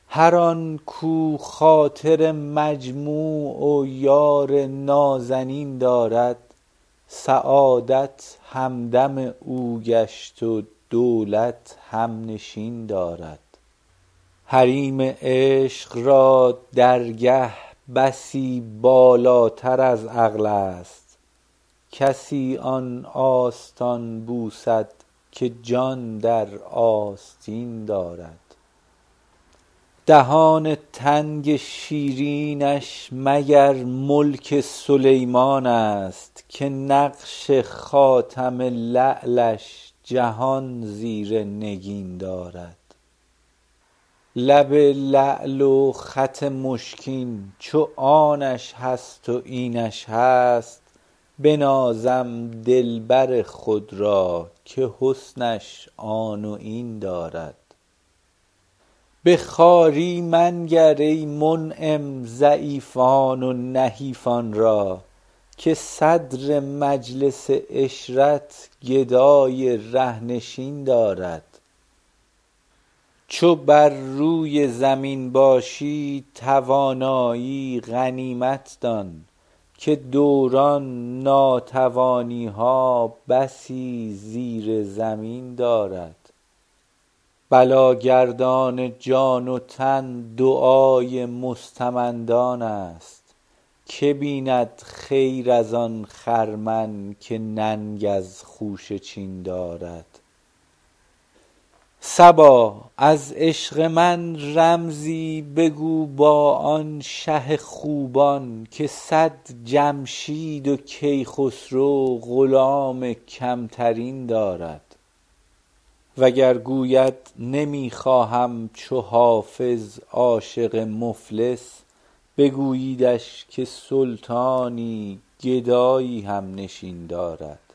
هر آن کو خاطر مجموع و یار نازنین دارد سعادت همدم او گشت و دولت همنشین دارد حریم عشق را درگه بسی بالاتر از عقل است کسی آن آستان بوسد که جان در آستین دارد دهان تنگ شیرینش مگر ملک سلیمان است که نقش خاتم لعلش جهان زیر نگین دارد لب لعل و خط مشکین چو آنش هست و اینش هست بنازم دلبر خود را که حسنش آن و این دارد به خواری منگر ای منعم ضعیفان و نحیفان را که صدر مجلس عشرت گدای ره نشین دارد چو بر روی زمین باشی توانایی غنیمت دان که دوران ناتوانی ها بسی زیر زمین دارد بلاگردان جان و تن دعای مستمندان است که بیند خیر از آن خرمن که ننگ از خوشه چین دارد صبا از عشق من رمزی بگو با آن شه خوبان که صد جمشید و کیخسرو غلام کمترین دارد وگر گوید نمی خواهم چو حافظ عاشق مفلس بگوییدش که سلطانی گدایی هم نشین دارد